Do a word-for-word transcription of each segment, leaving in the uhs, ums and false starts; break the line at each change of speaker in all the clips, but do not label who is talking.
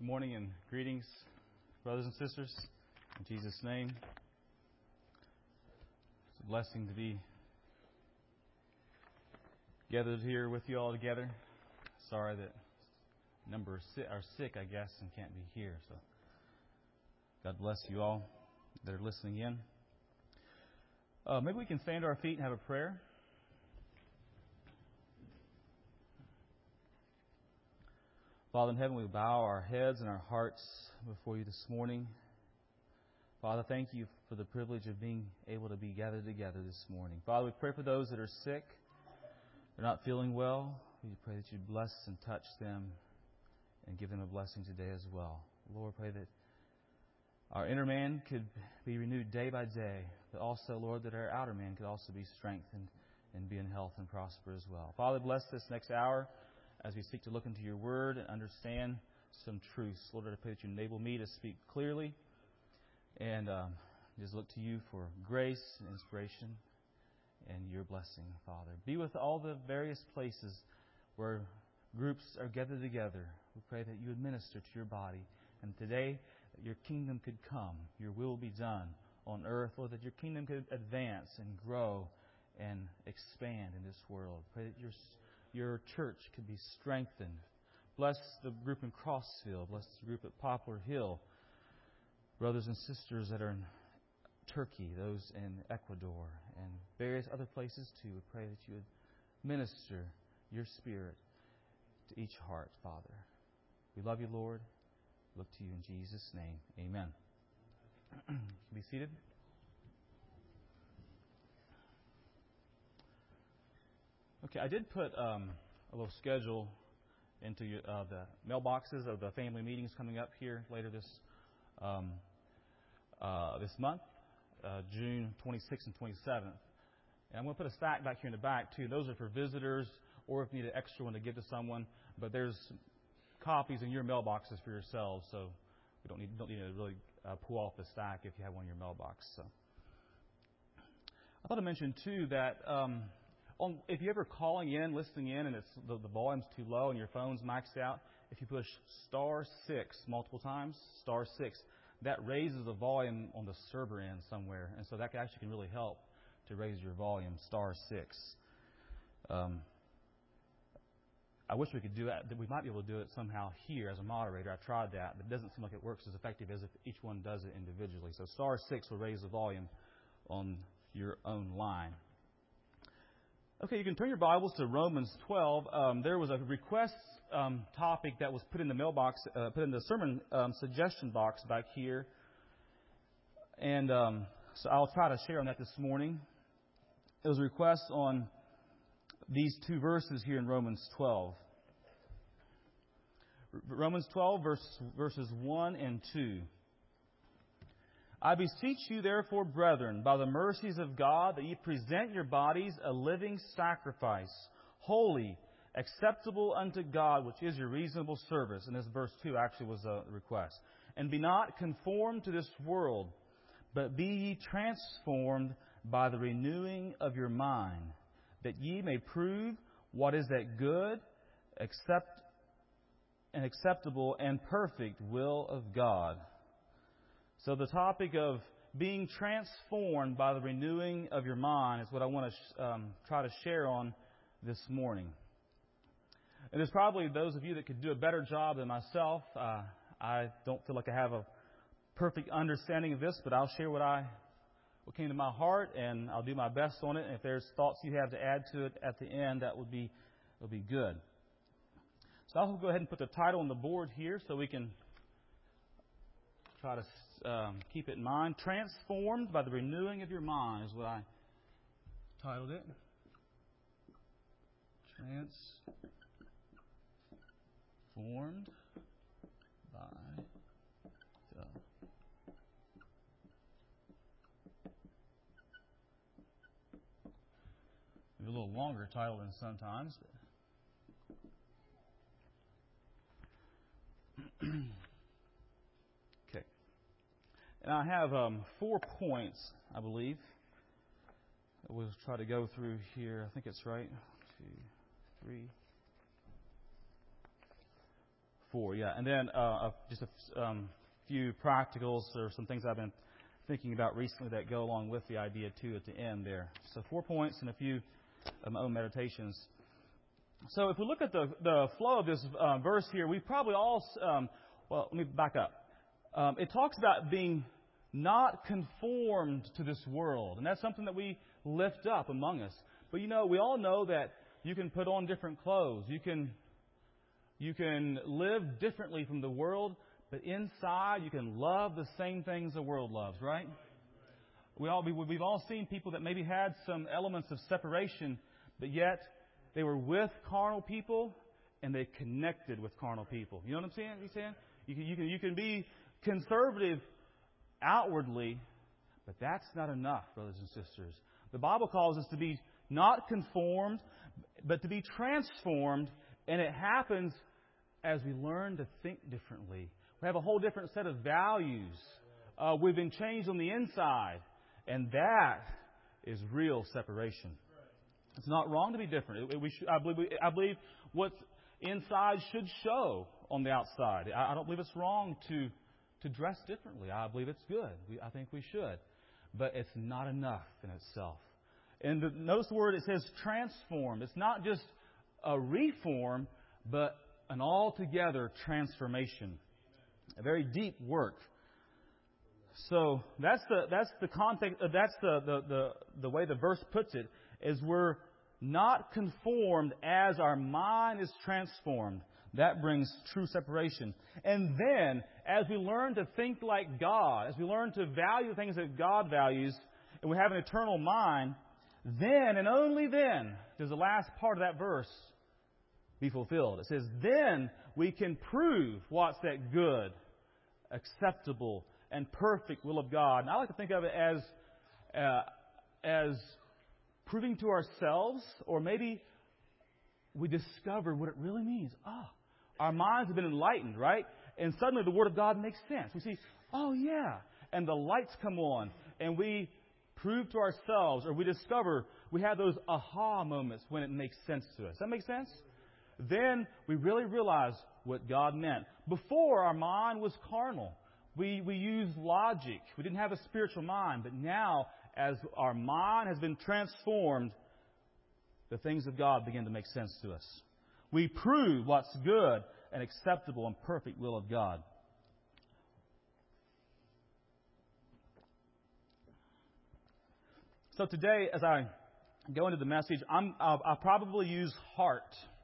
Good morning and greetings, brothers and sisters. In Jesus' name, it's a blessing to be gathered here with you all together. Sorry that a number are sick, I guess, and can't be here. So God bless you all that are listening in. Uh, maybe we can stand to our feet and have a prayer. Father in heaven, we bow our heads and our hearts before you this morning. Father, thank you for the privilege of being able to be gathered together this morning. Father, we pray for those that are sick, they're not feeling well. We pray that you bless and touch them and give them a blessing today as well. Lord, pray that our inner man could be renewed day by day, but also, Lord, that our outer man could also be strengthened and be in health and prosper as well. Father, bless this next hour as we seek to look into your word and understand some truths. Lord, I pray that you enable me to speak clearly and um, just look to you for grace and inspiration and your blessing, Father. Be with all the various places where groups are gathered together. We pray that you would minister to your body. And today, that your kingdom could come, your will be done on earth, Lord, that your kingdom could advance and grow and expand in this world. Pray that your Your church could be strengthened. Bless the group in Crossville. Bless the group at Poplar Hill. Brothers and sisters that are in Turkey, those in Ecuador, and various other places too. We pray that you would minister your Spirit to each heart, Father. We love you, Lord. Look to you in Jesus' name. Amen. Be seated. Okay, I did put um, a little schedule into your, uh, the mailboxes of the family meetings coming up here later this um, uh, this month, uh, June twenty-sixth and twenty-seventh. And I'm going to put a stack back here in the back, too. Those are for visitors or if you need an extra one to give to someone. But there's copies in your mailboxes for yourselves, so we don't need, don't need to really uh, pull off the stack if you have one in your mailbox. So I thought I mentioned, too, that Um, On, if you're ever calling in, listening in, and it's the, the volume's too low and your phone's maxed out, if you push star six multiple times, star six, that raises the volume on the server end somewhere, and so that actually can really help to raise your volume. Star six. Um, I wish we could do that. We might be able to do it somehow here as a moderator. I tried that, but it doesn't seem like it works as effective as if each one does it individually. So star six will raise the volume on your own line. Okay, you can turn your Bibles to Romans twelve. Um, there was a request um, topic that was put in the mailbox, uh, put in the sermon um, suggestion box back here. And um, so I'll try to share on that this morning. It was a request on these two verses here in Romans twelve. Romans twelve, verse, verses one and two. I beseech you, therefore, brethren, by the mercies of God, that ye present your bodies a living sacrifice, holy, acceptable unto God, which is your reasonable service. And this verse two actually was a request. And be not conformed to this world, but be ye transformed by the renewing of your mind, that ye may prove what is that good, accept, and acceptable, and perfect will of God. So the topic of being transformed by the renewing of your mind is what I want to um, try to share on this morning. And there's probably those of you that could do a better job than myself. Uh, I don't feel like I have a perfect understanding of this, but I'll share what I what came to my heart, and I'll do my best on it. And if there's thoughts you have to add to it at the end, that would be would be good. So I'll go ahead and put the title on the board here so we can try to Um, keep it in mind. Transformed by the renewing of your mind is what I titled it. Transformed by the maybe a little longer title than sometimes. And I have um, four points, I believe, that we'll try to go through here. I think it's right. Two, three, four, yeah. And then uh, just a um, few practicals or some things I've been thinking about recently that go along with the idea, too, at the end there. So four points and a few of my own meditations. So if we look at the, the flow of this uh, verse here, we probably all, um, well, let me back up. Um, it talks about being not conformed to this world. And that's something that we lift up among us. But, you know, we all know that you can put on different clothes. You can, you can live differently from the world. But inside, you can love the same things the world loves, right? We all, we, we've all seen people that maybe had some elements of separation, but yet they were with carnal people and they connected with carnal people. You know what I'm saying? You saying? You can, you can, you can be conservative outwardly, but that's not enough, brothers and sisters. The Bible calls us to be not conformed, but to be transformed, and it happens as we learn to think differently. We have a whole different set of values. Uh, we've been changed on the inside. And that is real separation. It's not wrong to be different. It, we should, I, believe, I believe what's inside should show on the outside. I, I don't believe it's wrong to, to dress differently. I believe it's good. We, I think we should. But it's not enough in itself. And the, notice the word, it says transform. It's not just a reform, but an altogether transformation. A very deep work. So that's the that's the context. Uh, that's the, the the the way the verse puts it. Is we're not conformed as our mind is transformed. That brings true separation. And then, as we learn to think like God, as we learn to value the things that God values, and we have an eternal mind, then and only then does the last part of that verse be fulfilled. It says, then we can prove what's that good, acceptable, and perfect will of God. And I like to think of it as uh, as proving to ourselves, or maybe we discover what it really means. Ah, our minds have been enlightened, right? And suddenly the Word of God makes sense. We see, oh yeah, and the lights come on, and we prove to ourselves, or we discover, we have those aha moments when it makes sense to us. Does that make sense? Then we really realize what God meant. Before, our mind was carnal. We we used logic. We didn't have a spiritual mind. But now, as our mind has been transformed, the things of God begin to make sense to us. We prove what's good and acceptable and perfect will of God. So today, as I go into the message, I'm, I'll, I'll probably use heart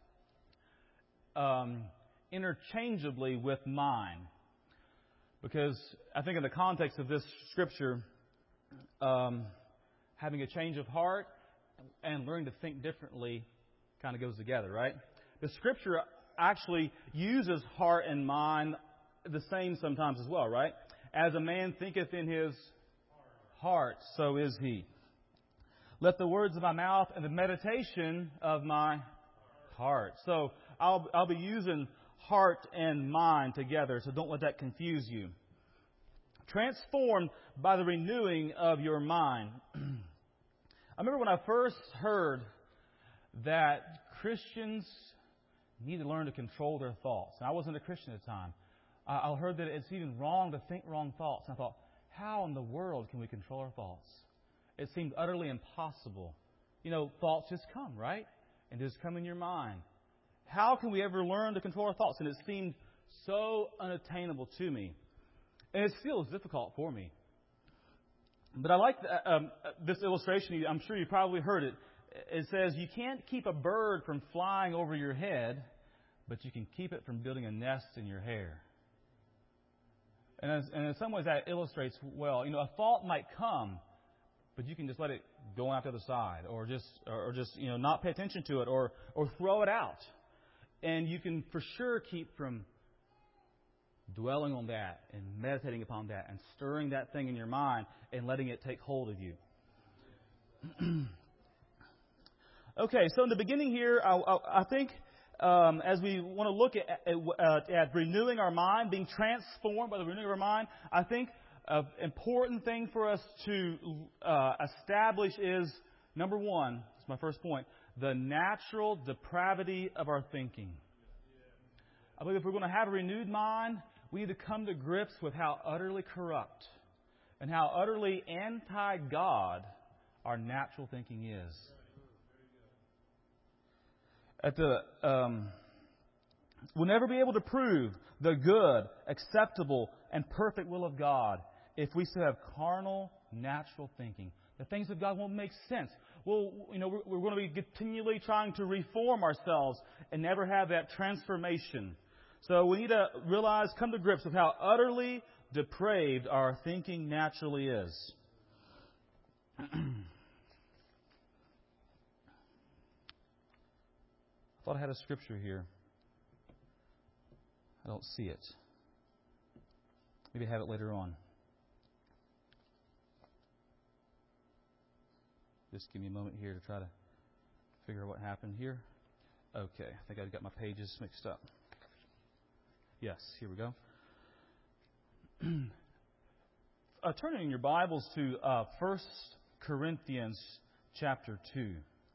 um, interchangeably with mind. Because I think in the context of this scripture, um, having a change of heart and learning to think differently kind of goes together, right? The scripture actually uses heart and mind the same sometimes as well, right? As a man thinketh in his heart, so is he. Let the words of my mouth and the meditation of my heart. So I'll I'll be using heart and mind together, so don't let that confuse you. Transformed by the renewing of your mind. I remember when I first heard that Christians need to learn to control their thoughts. And I wasn't a Christian at the time. I heard that it's even wrong to think wrong thoughts. And I thought, how in the world can we control our thoughts? It seemed utterly impossible. You know, thoughts just come, right? And just come in your mind. How can we ever learn to control our thoughts? And it seemed so unattainable to me. And it still is difficult for me. But I like the, um, this illustration. I'm sure you probably heard it. It says you can't keep a bird from flying over your head, but you can keep it from building a nest in your hair. And, as, and in some ways that illustrates well. You know, a thought might come, but you can just let it go on out the other side, or just, or just you know, not pay attention to it, or or throw it out. And you can for sure keep from dwelling on that and meditating upon that and stirring that thing in your mind and letting it take hold of you. Okay, so in the beginning here, I, I, I think um, as we want to look at, at, at renewing our mind, being transformed by the renewing of our mind, I think an important thing for us to uh, establish is, number one, that's my first point, the natural depravity of our thinking. I believe if we're going to have a renewed mind, we need to come to grips with how utterly corrupt and how utterly anti-God our natural thinking is. At the, um, we'll never be able to prove the good, acceptable, and perfect will of God if we still have carnal, natural thinking. The things of God won't make sense. Well, you know, we're, we're going to be continually trying to reform ourselves and never have that transformation. So we need to realize, come to grips with how utterly depraved our thinking naturally is. I thought I had a scripture here. I don't see it. Maybe I have it later on. Just give me a moment here to try to figure out what happened here. Okay, I think I've got my pages mixed up. Yes, here we go. uh, turning in your Bibles to uh, First Corinthians chapter two.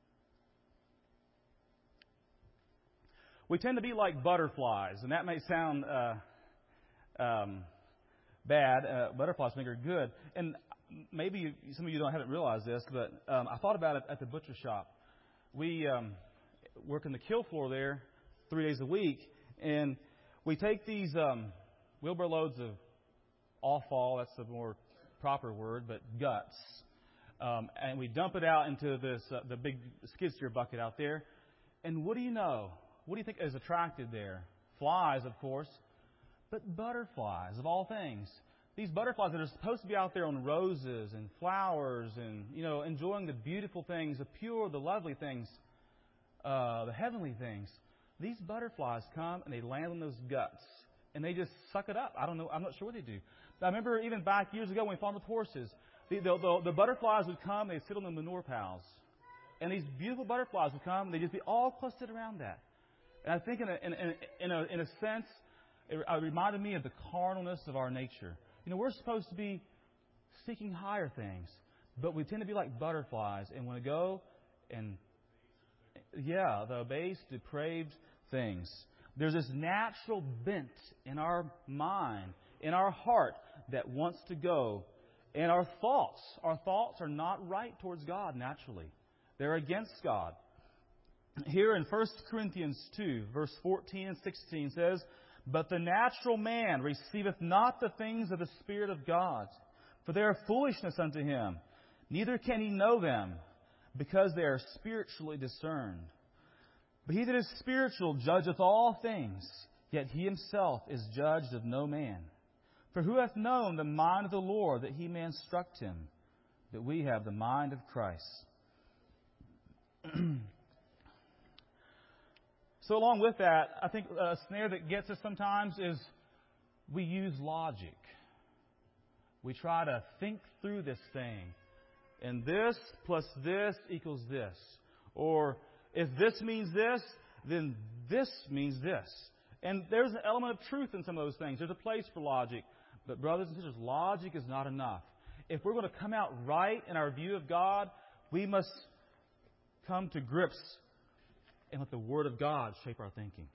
We tend to be like butterflies, and that may sound uh, um, bad. Uh, butterflies think are good. And maybe you, some of you don't haven't realized this, but um, I thought about it at the butcher shop. We um, work in the kill floor there three days a week, and we take these um, wheelbarrow loads of offal, that's the more proper word, but guts, um, and we dump it out into this uh, the big skid steer bucket out there. And what do you know? What do you think is attracted there? Flies, of course, but butterflies of all things. These butterflies that are supposed to be out there on roses and flowers and, you know, enjoying the beautiful things, the pure, the lovely things, uh, the heavenly things. These butterflies come and they land on those guts and they just suck it up. I don't know. I'm not sure what they do. I remember even back years ago when we farmed with horses, the, the, the, the butterflies would come, they'd sit on the manure piles. And these beautiful butterflies would come and they'd just be all clustered around that. And I think in a, in, in, in a, in a sense, it, it reminded me of the carnalness of our nature. You know, we're supposed to be seeking higher things, but we tend to be like butterflies and want to go and, yeah, the base, depraved things. There's this natural bent in our mind, in our heart, that wants to go. And our thoughts, our thoughts are not right towards God naturally. They're against God. Here in First Corinthians two, verse fourteen and sixteen says, "But the natural man receiveth not the things of the Spirit of God, for they are foolishness unto him. Neither can he know them, because they are spiritually discerned. But he that is spiritual judgeth all things, yet he himself is judged of no man. For who hath known the mind of the Lord, that he may instruct him? But we have the mind of Christ." So along with that, I think a snare that gets us sometimes is we use logic. We try to think through this thing. And this plus this equals this. Or if this means this, then this means this. And there's an element of truth in some of those things. There's a place for logic. But brothers and sisters, logic is not enough. If we're going to come out right in our view of God, we must come to grips and let the Word of God shape our thinking.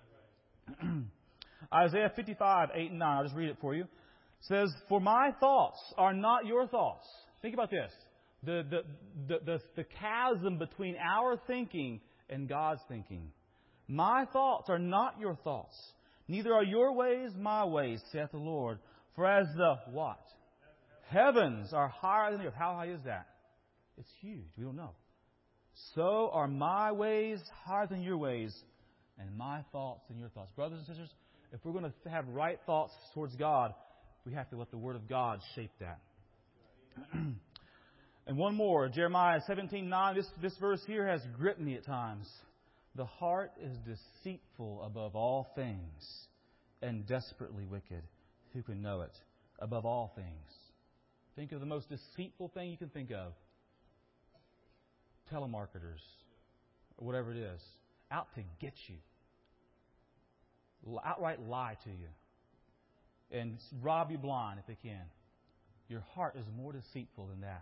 Isaiah fifty-five, eight and nine, I'll just read it for you. It says, "For my thoughts are not your thoughts." Think about this. The, the, the, the, the chasm between our thinking and God's thinking. "My thoughts are not your thoughts. Neither are your ways my ways, saith the Lord. For as the" what? "Heavens are higher than the earth." How high is that? It's huge. We don't know. "So are my ways higher than your ways, and my thoughts than your thoughts." Brothers and sisters, if we're going to have right thoughts towards God, we have to let the Word of God shape that. And one more, Jeremiah seventeen nine. This, this verse here has gripped me at times. "The heart is deceitful above all things, and desperately wicked. Who can know it?" Above all things. Think of the most deceitful thing you can think of. Telemarketers, or whatever it is, out to get you. Outright lie to you. And rob you blind if they can. Your heart is more deceitful than that.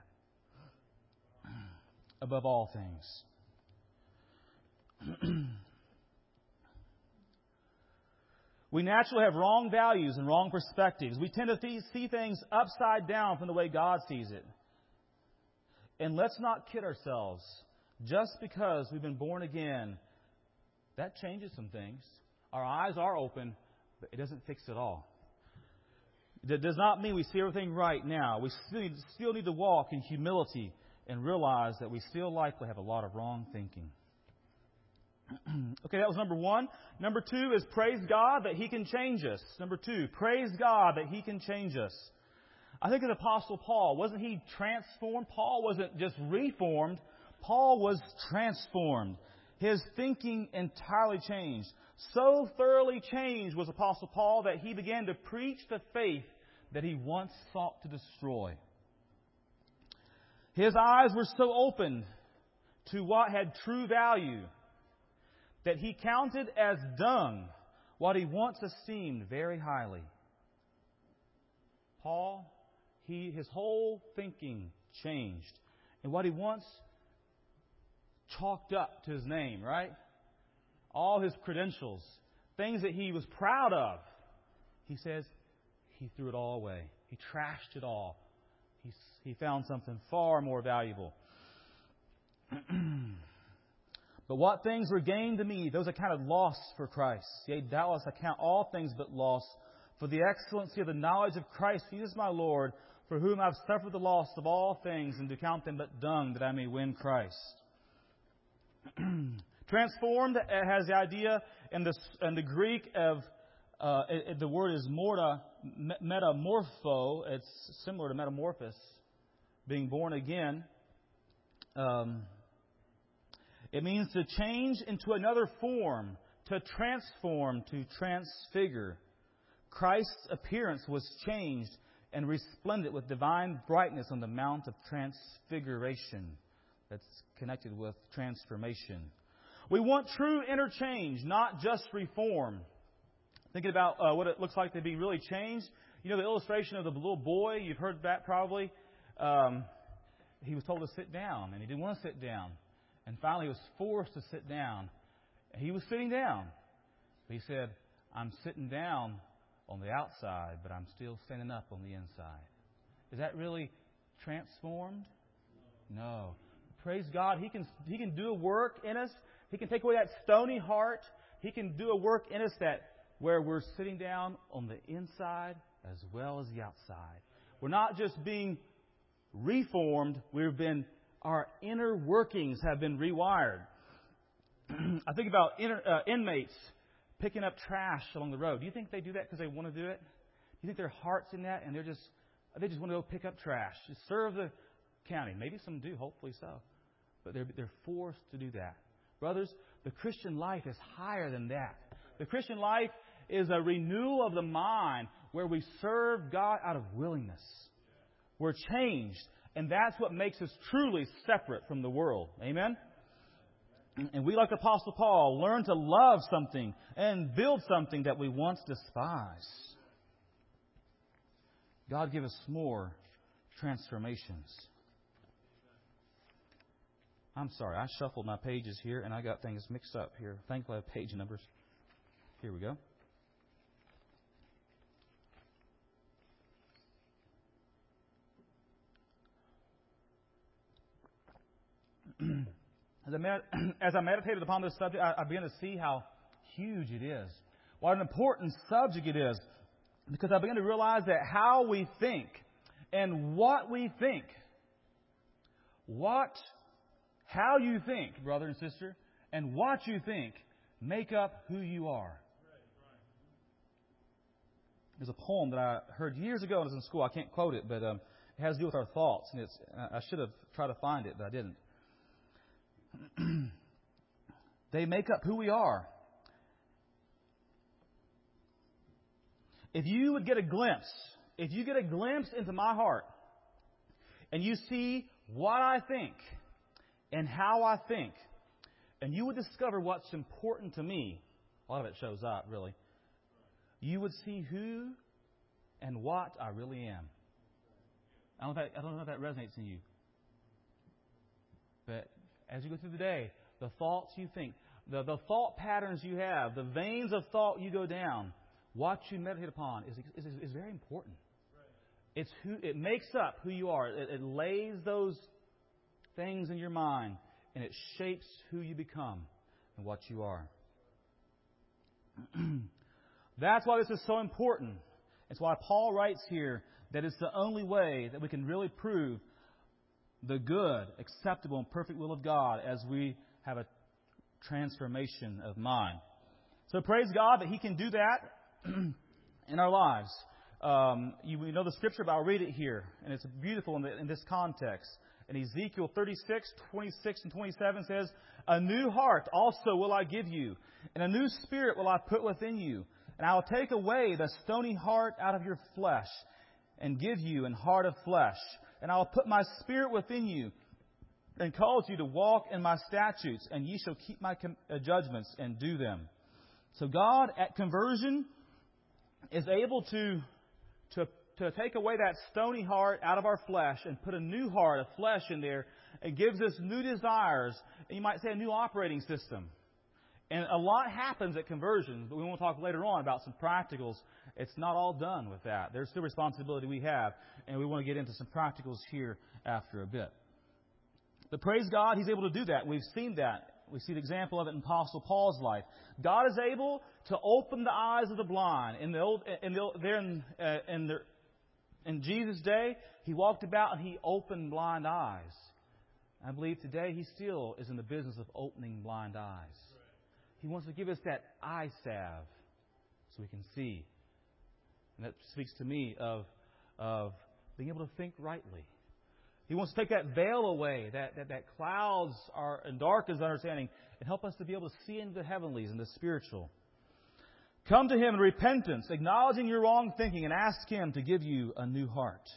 Above all things. We naturally have wrong values and wrong perspectives. We tend to th- see things upside down from the way God sees it. And let's not kid ourselves. Just because we've been born again, that changes some things. Our eyes are open, but it doesn't fix it all. That does not mean we see everything right now. We still need, still need to walk in humility and realize that we still likely have a lot of wrong thinking. Okay, that was number one. Number two is praise God that He can change us. Number two, praise God that He can change us. I think of the Apostle Paul. Wasn't he transformed? Paul wasn't just reformed. Paul was transformed. His thinking entirely changed. So thoroughly changed was Apostle Paul that he began to preach the faith that he once sought to destroy. His eyes were so opened to what had true value that he counted as dung what he once esteemed very highly. Paul, he his whole thinking changed. And what he once chalked up to his name, right? All his credentials, things that he was proud of, he says he threw it all away. He trashed it all. He, he found something far more valuable. But what things were gained to me, those are kind of lost for Christ. Yea, doubtless I count all things but loss for the excellency of the knowledge of Christ Jesus my Lord, for whom I've suffered the loss of all things, and to count them but dung, that I may win Christ. Transformed has the idea in the, in the Greek of, uh, it, the word is morta, metamorpho. It's similar to metamorphosis, being born again. Um, it means to change into another form, to transform, to transfigure. Christ's appearance was changed and resplendent with divine brightness on the Mount of Transfiguration. That's connected with transformation. We want true interchange, not just reform. Thinking about uh, what it looks like to be really changed. You know the illustration of the little boy? You've heard that probably. Um, he was told to sit down, and he didn't want to sit down. And finally he was forced to sit down. He was sitting down. But he said, I'm sitting down on the outside, but I'm still standing up on the inside. Is that really transformed? No. Praise God. He can, he can do a work in us. He can take away that stony heart. He can do a work in us that where we're sitting down on the inside as well as the outside. We're not just being reformed. We've been, our inner workings have been rewired. I think about inner, uh, inmates picking up trash along the road. Do you think they do that because they want to do it? Do you think their heart's in that and they're just, they just want to go pick up trash? Just serve the county. Maybe some do, hopefully so. But they're, they're forced to do that. Brothers, the Christian life is higher than that. The Christian life is a renewal of the mind where we serve God out of willingness. We're changed, and that's what makes us truly separate from the world. Amen? And we, like Apostle Paul, learn to love something and build something that we once despised. God give us more transformations. I'm sorry, I shuffled my pages here and I got things mixed up here. Thankfully I have page numbers. Here we go. As I, med- as I meditated upon this subject, I, I began to see how huge it is. What an important subject it is. Because I began to realize that how we think and what we think, what, how you think, brother and sister, and what you think make up who you are. There's a poem that I heard years ago when I was in school. I can't quote it, but um, it has to do with our thoughts. And it's, I should have tried to find it, but I didn't. They make up who we are. If you would get a glimpse, if you get a glimpse into my heart, and you see what I think and how I think, and you would discover what's important to me, a lot of it shows up, really. You would see who and what I really am. I don't know if that, I don't know if that resonates in you. But as you go through the day, the thoughts you think, the, the thought patterns you have, the veins of thought you go down, what you meditate upon is, is, is very important. It's who it makes up who you are. It, it lays those things in your mind, and it shapes who you become and what you are. That's why this is so important. It's why Paul writes here that it's the only way that we can really prove the good, acceptable, and perfect will of God as we have a transformation of mind. So praise God that He can do that in our lives. Um, you know the scripture, but I'll read it here, and it's beautiful in, the, in this context. In Ezekiel thirty-six, twenty-six and twenty-seven says, "A new heart also will I give you, and a new spirit will I put within you. And I will take away the stony heart out of your flesh, and give you an heart of flesh. And I will put my spirit within you, and cause you to walk in my statutes, and ye shall keep my com- uh, judgments and do them." So God, at conversion, is able to, to, to take away that stony heart out of our flesh and put a new heart of flesh in there. It gives us new desires, and you might say a new operating system. And a lot happens at conversion, but we won't talk later on about some practicals. It's not all done with that. There's still responsibility we have, and we want to get into some practicals here after a bit. But praise God, He's able to do that. We've seen that. We see the example of it in Apostle Paul's life. God is able to open the eyes of the blind. In the old, in the there in, uh, in, the, in Jesus' day, He walked about and He opened blind eyes. I believe today He still is in the business of opening blind eyes. He wants to give us that eye salve so we can see. And that speaks to me of, of being able to think rightly. He wants to take that veil away, that, that, that clouds are and darkens understanding, and help us to be able to see into the heavenlies and the spiritual. Come to Him in repentance, acknowledging your wrong thinking, and ask Him to give you a new heart.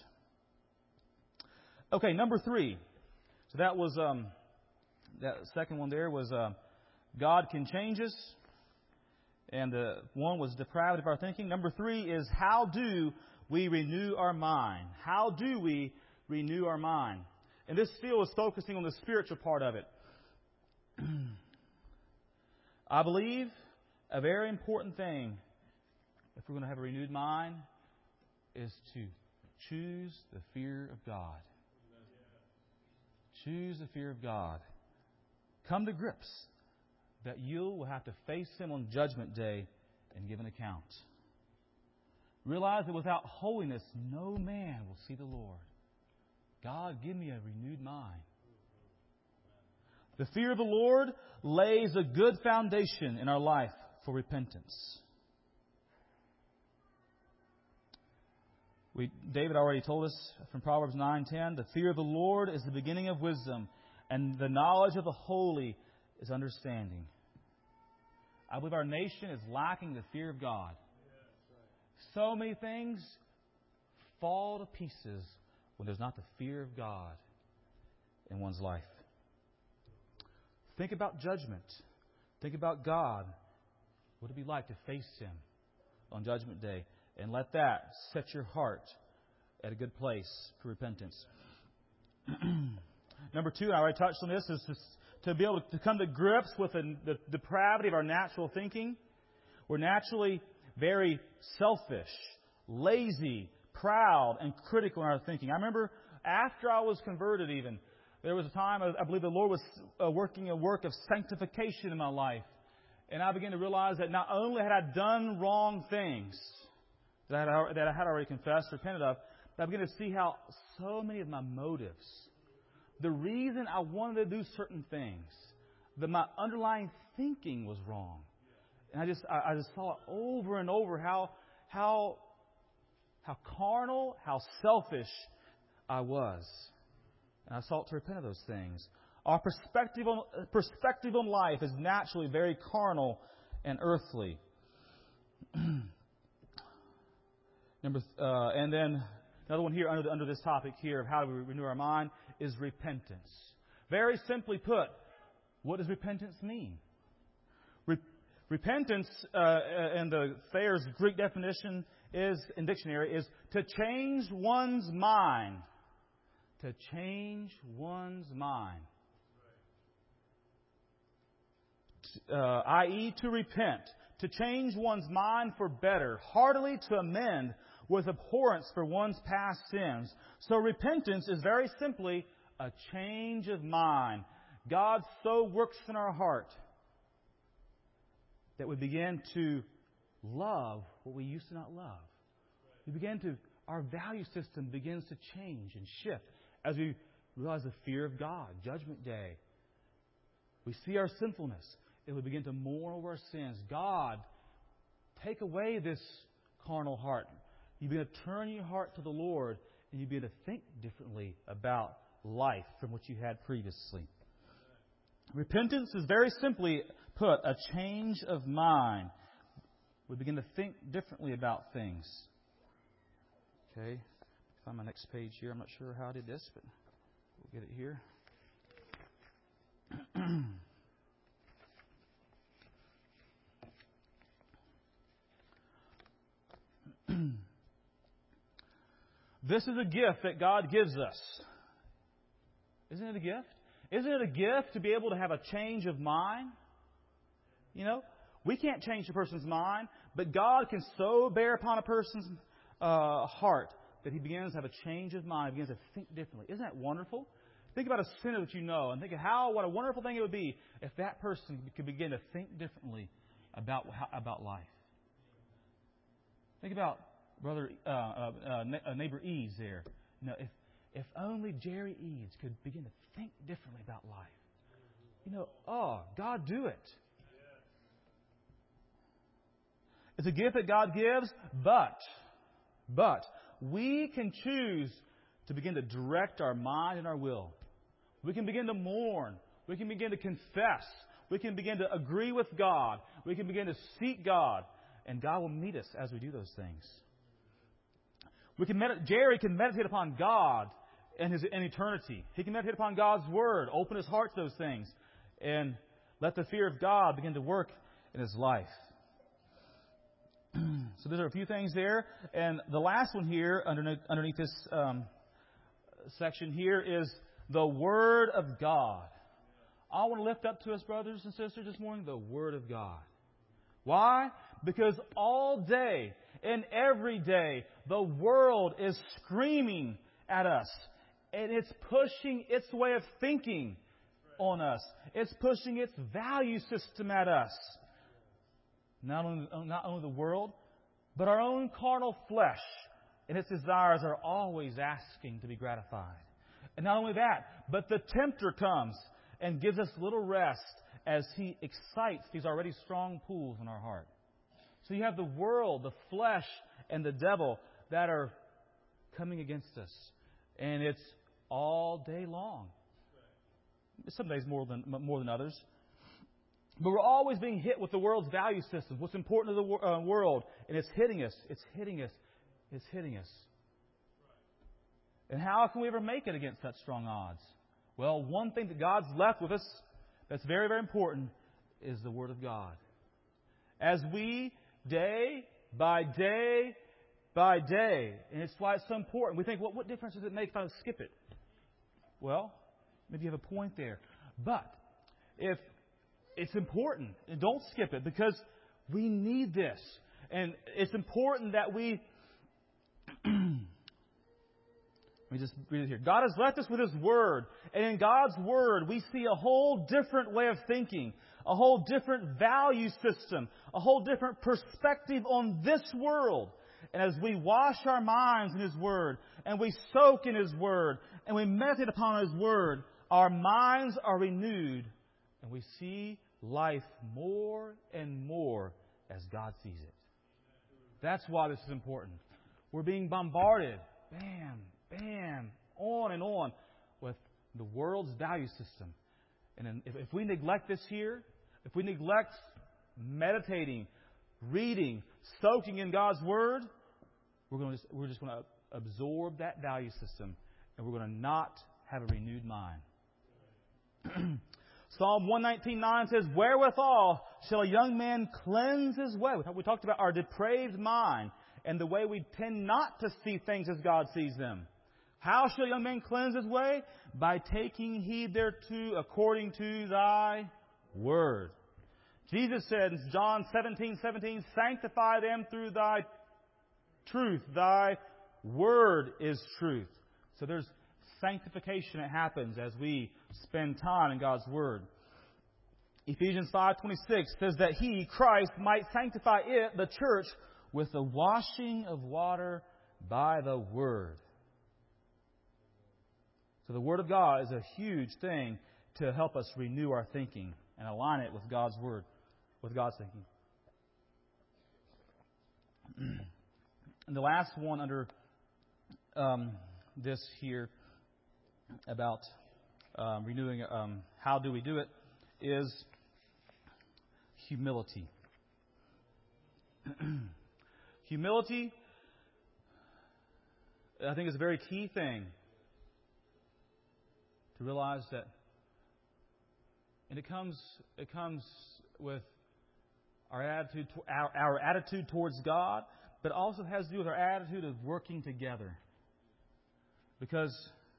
Okay, number three. So that was um, that second one there was uh, God can change us, and uh, one was depravity of our thinking. Number three is how do we renew our mind? How do we renew our mind? And this still is focusing on the spiritual part of it. I believe a very important thing, if we're going to have a renewed mind, is to choose the fear of God. Choose the fear of God. Come to grips that you will have to face Him on Judgment Day and give an account. Realize that without holiness, no man will see the Lord. God, give me a renewed mind. The fear of the Lord lays a good foundation in our life for repentance. We, David already told us from Proverbs nine ten, the fear of the Lord is the beginning of wisdom, and the knowledge of the holy is understanding. I believe our nation is lacking the fear of God. So many things fall to pieces when there's not the fear of God in one's life. Think about judgment. Think about God. What would it be like to face Him on Judgment Day? And let that set your heart at a good place for repentance. Number two, I already touched on this, is to, to be able to come to grips with the, the depravity of our natural thinking. We're naturally very selfish, lazy, proud, and critical in our thinking. I remember after I was converted even, there was a time I believe the Lord was uh, working a work of sanctification in my life. And I began to realize that not only had I done wrong things that I had, that I had already confessed, repented of, but I began to see how so many of my motives, the reason I wanted to do certain things, that my underlying thinking was wrong. And I just I, I just saw it over and over how how how carnal, how selfish I was. And I sought to repent of those things. Our perspective on perspective on life is naturally very carnal and earthly. Number uh, and then another one here under the, under this topic here of how do we renew our mind is repentance. Very simply put, what does repentance mean? Re- repentance, uh, in the Thayer's Greek definition is in dictionary is to change one's mind. To change one's mind. Uh, that is to repent, to change one's mind for better, heartily to amend, with abhorrence for one's past sins. So repentance is very simply a change of mind. God so works in our heart that we begin to love what we used to not love. We begin to, our value system begins to change and shift as we realize the fear of God, Judgment Day. We see our sinfulness and we begin to mourn over our sins. God, take away this carnal heart. You begin to turn your heart to the Lord and you begin to think differently about life from what you had previously. Repentance is very simply put a change of mind. We begin to think differently about things. Okay, find my next page here. I'm not sure how I did this, but we'll get it here. This is a gift that God gives us. Isn't it a gift? Isn't it a gift to be able to have a change of mind? You know, we can't change a person's mind, but God can so bear upon a person's uh, heart that he begins to have a change of mind, begins to think differently. Isn't that wonderful? Think about a sinner that you know and think of how, what a wonderful thing it would be if that person could begin to think differently about, about life. Think about Brother, uh, uh, uh, neighbor Eads there. You know, if if only Jerry Eads could begin to think differently about life. You know, oh, God, do it. It's a gift that God gives, but, but we can choose to begin to direct our mind and our will. We can begin to mourn. We can begin to confess. We can begin to agree with God. We can begin to seek God. And God will meet us as we do those things. We can med- Jerry can meditate upon God and his in eternity. He can meditate upon God's Word, open his heart to those things, and let the fear of God begin to work in his life. So there are a few things there. And the last one here, underneath, underneath this um, section here, is the Word of God. I want to lift up to us, brothers and sisters, this morning, the Word of God. Why? Because all day and every day, the world is screaming at us. And it's pushing its way of thinking on us. It's pushing its value system at us. Not only, not only the world, but our own carnal flesh and its desires are always asking to be gratified. And not only that, but the tempter comes and gives us little rest as he excites these already strong pools in our heart. So you have the world, the flesh, and the devil that are coming against us. And it's all day long. Some days more than more than others. But we're always being hit with the world's value system. What's important to the uh, world. And it's hitting us. It's hitting us. It's hitting us. And how can we ever make it against such strong odds? Well, one thing that God's left with us that's very, very important is the Word of God. As we, day by day by day, and it's why it's so important. We think, well, what difference does it make if I skip it? Well, maybe you have a point there. But if it's important, and don't skip it, because we need this. And it's important that we... Let me just read it here. God has left us with His Word. And in God's Word, we see a whole different way of thinking. A whole different value system. A whole different perspective on this world. And as we wash our minds in His Word, and we soak in His Word, and we meditate upon His Word, our minds are renewed. And we see life more and more as God sees it. That's why this is important. We're being bombarded. Bam. Bam, on and on with the world's value system. And if, if we neglect this here, if we neglect meditating, reading, soaking in God's Word, we're going to, we're just going to absorb that value system, and we're going to not have a renewed mind. Psalm one nineteen nine says, "Wherewithal shall a young man cleanse his way?" We talked about our depraved mind and the way we tend not to see things as God sees them. How shall a young man cleanse his way? By taking heed thereto according to Thy Word. Jesus said in John seventeen seventeen, sanctify them through thy truth. Thy word is truth. So there's sanctification that happens as we spend time in God's word. Ephesians five twenty-six says that He, Christ, might sanctify it, the church, with the washing of water by the word. So the Word of God is a huge thing to help us renew our thinking and align it with God's Word, with God's thinking. And the last one under um, this here about um, renewing, um, how do we do it, is humility. Humility, I think, is a very key thing to realize that, and it comes it comes with our attitude our, our attitude towards God, but also has to do with our attitude of working together. Because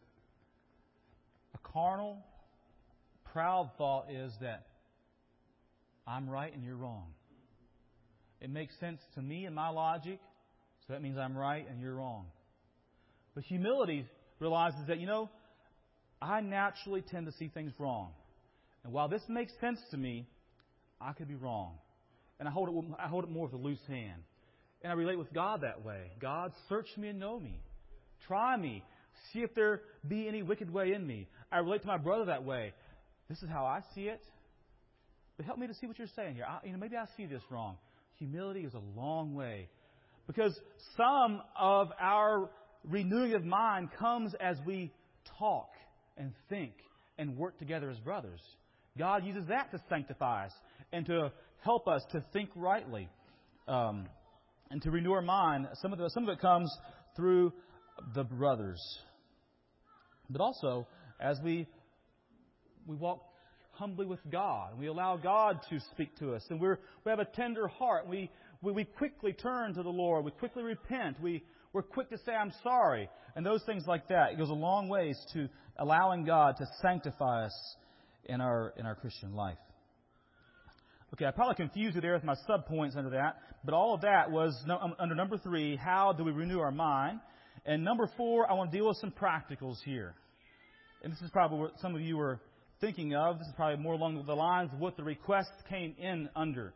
a carnal, proud thought is that I'm right and you're wrong. It makes sense to me and my logic, so that means I'm right and you're wrong. But humility realizes that, you know, I naturally tend to see things wrong. And while this makes sense to me, I could be wrong. And I hold it, I hold it more with a loose hand. And I relate with God that way. God, search me and know me. Try me. See if there be any wicked way in me. I relate to my brother that way. This is how I see it. But help me to see what you're saying here. I, you know, maybe I see this wrong. Humility is a long way. Because some of our renewing of mind comes as we talk and think and work together as brothers. God uses that to sanctify us and to help us to think rightly um, and to renew our mind. Some of, the, some of it comes through the brothers. But also, as we we walk humbly with God, and we allow God to speak to us, and we're, we have a tender heart. We, we we quickly turn to the Lord. We quickly repent. We We're quick to say, I'm sorry. And those things like that. It goes a long ways to allowing God to sanctify us in our in our Christian life. Okay, I probably confused you there with my subpoints under that. But all of that was no, um, under number three, how do we renew our mind? And number four, I want to deal with some practicals here. And this is probably what some of you were thinking of. This is probably more along the lines of what the request came in under.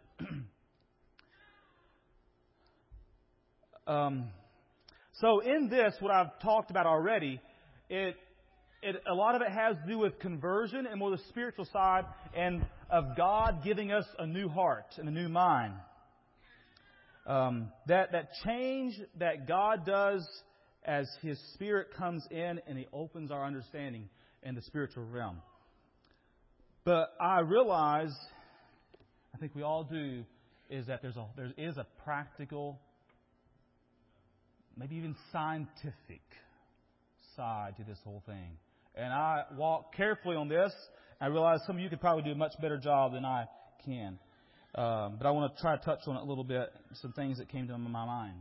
um... So in this, what I've talked about already, it, it a lot of it has to do with conversion and more the spiritual side, and of God giving us a new heart and a new mind. Um, that that change that God does as His Spirit comes in and He opens our understanding in the spiritual realm. But I realize, I think we all do, is that there's a there is a practical, maybe even scientific side to this whole thing. And I walk carefully on this. I realize some of you could probably do a much better job than I can. Um, but I want to try to touch on it a little bit, some things that came to my mind.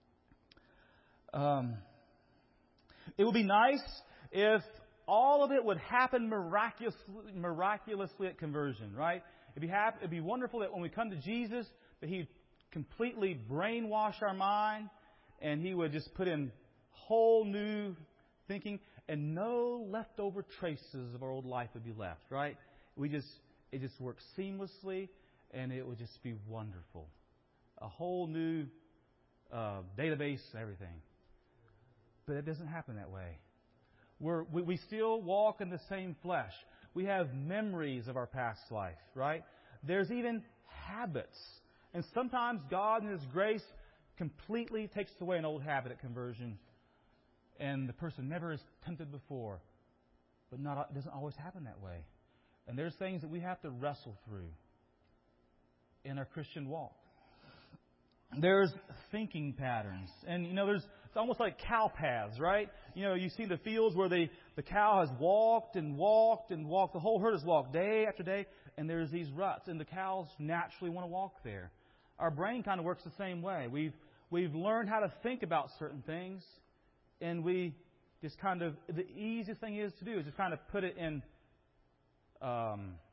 Um, it would be nice if all of it would happen miraculously, miraculously at conversion, right? It'd be, happy, it'd be wonderful that when we come to Jesus, that He'd completely brainwash our mind, and He would just put in whole new thinking, and no leftover traces of our old life would be left, right? We just it just works seamlessly, and it would just be wonderful. A whole new uh, database and everything. But it doesn't happen that way. We're, we we still walk in the same flesh. We have memories of our past life, right? There's even habits. And sometimes God in His grace completely takes away an old habit at conversion, and the person never is tempted before. But not it doesn't always happen that way. And there's things that we have to wrestle through in our Christian walk. There's thinking patterns. And, you know, there's it's almost like cow paths, right? You know, you see the fields where they, the cow has walked and walked and walked. The whole herd has walked day after day. And there's these ruts. And the cows naturally want to walk there. Our brain kind of works the same way. We've We've learned how to think about certain things, and we just kind of, the easiest thing is to do is just kind of put it in um,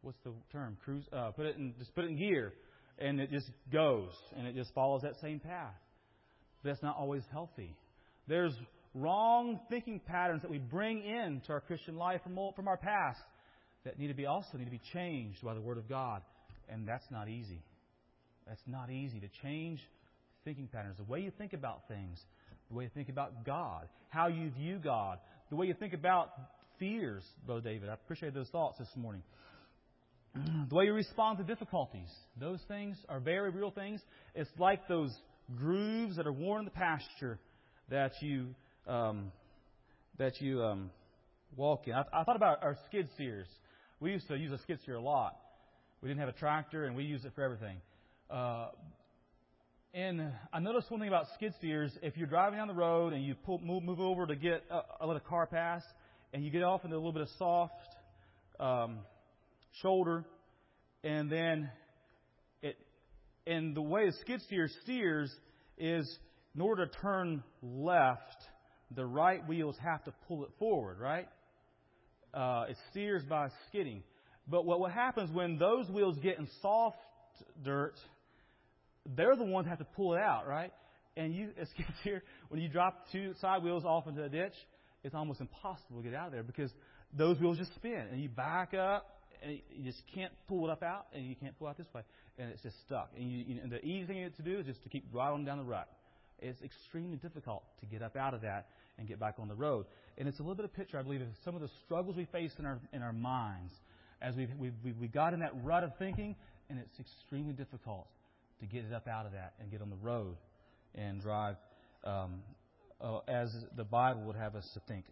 what's the term? Cruise. Uh, put it in, just put it in gear, and it just goes, and it just follows that same path. That's not always healthy. There's wrong thinking patterns that we bring into our Christian life from from our past that need to be also need to be changed by the Word of God, and that's not easy. That's not easy to change thinking patterns, the way you think about things, the way you think about God, how you view God, the way you think about fears, Brother David. I appreciate those thoughts this morning. The way you respond to difficulties. Those things are very real things. It's like those grooves that are worn in the pasture that you um, that you um, walk in. I, I thought about our skid steers. We used to use a skid steer a lot. We didn't have a tractor, and we used it for everything. Uh, and I noticed one thing about skid steers. If you're driving down the road and you pull, move, move over to get a, let a car pass, and you get off into a little bit of soft um, shoulder, and then it, and the way the skid steer steers is, in order to turn left, the right wheels have to pull it forward, right? Uh, it steers by skidding. But what, what happens when those wheels get in soft dirt, they're the ones that have to pull it out, right? And you, a skid steer, when you drop two side wheels off into a ditch, it's almost impossible to get out of there because those wheels just spin. And you back up, and you just can't pull it up out, and you can't pull out this way. And it's just stuck. And, you, you, and the easy thing to do is just to keep right on down the rut. It's extremely difficult to get up out of that and get back on the road. And it's a little bit of picture, I believe, of some of the struggles we face in our in our minds as we've, we've, we got in that rut of thinking, and it's extremely difficult to get it up out of that and get on the road and drive um, uh, as the Bible would have us to think.